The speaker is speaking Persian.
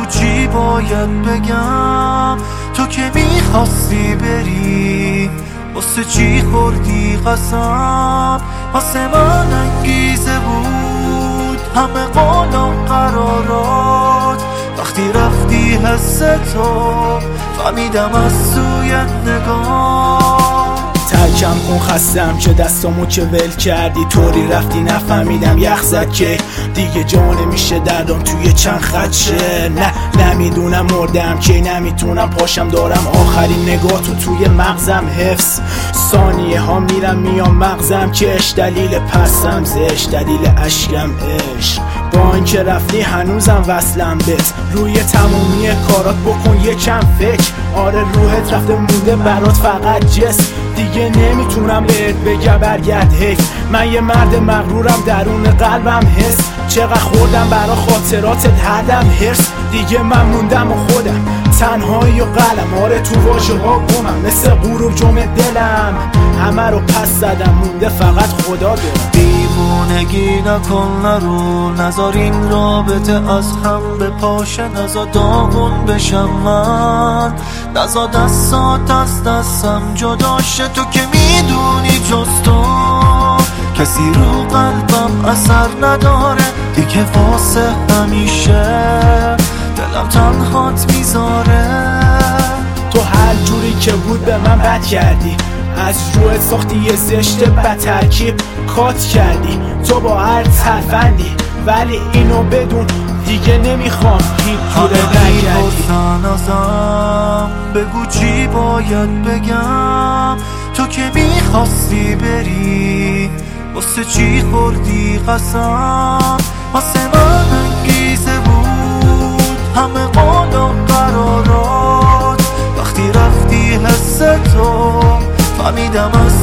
چی باید بگم؟ تو که میخواستی بری، واسه چی خوردی قسم؟ واسه من انگیزه بود همه قول و قرارات، وقتی رفتی حس تو فهمیدم از توی نگاه. ترکم کن خستم که دستامو که ول کردی، طوری رفتی نفهمیدم یخ زد که دیگه جا نمیشه دردم توی چند خدشه. نه نمیدونم مردم که نمیتونم پاشم، دارم آخرین نگاه تو توی مغزم حفظ. ثانیه ها میرم میام مغزم کش، دلیل پسم زش دلیل اشکم عشق. با اینکه رفتی هنوزم وصلم بهت، روی تمومی کارات بکن یکم فکر. آره روحت رفته مونده برات فقط جسم، دیگه نمیتونم بهت بگم برگرد حیف. من یه مرد مغرورم درون قلبم حس، چقدر خوردم برا خاطراتت هردم هرس. دیگه من موندم و خودم تنهایی و قلم، آره تو واژه ها گمم مثل غروب جمع دلم. همه رو پس زدم مونده فقط خدا دارم. دیوونگی نکن نرو، نذار این رابطه از هم بپاشه، نذار داغون بشم من، نذار دستات از دستم جدا شه. تو که میدونی جز تو کسی رو قلبم اثر نداره دیگه، واسه همیشه دلم تنهات میذاره. تو هر جوری که بود به من بد کردی، از روحت ساختی یه زشت بدترکیب کات کردی. تو با هر تلفندی ولی اینو بدون دیگه نمیخوام هیچ جوره نگردی. ازم بگو چی باید بگم؟ تو که میخواستی بری، واسه چی خوردی قسم؟ واسه من انگیزه بود همه قول و قرارات، وقتی رفتی حس تو فهمیدم از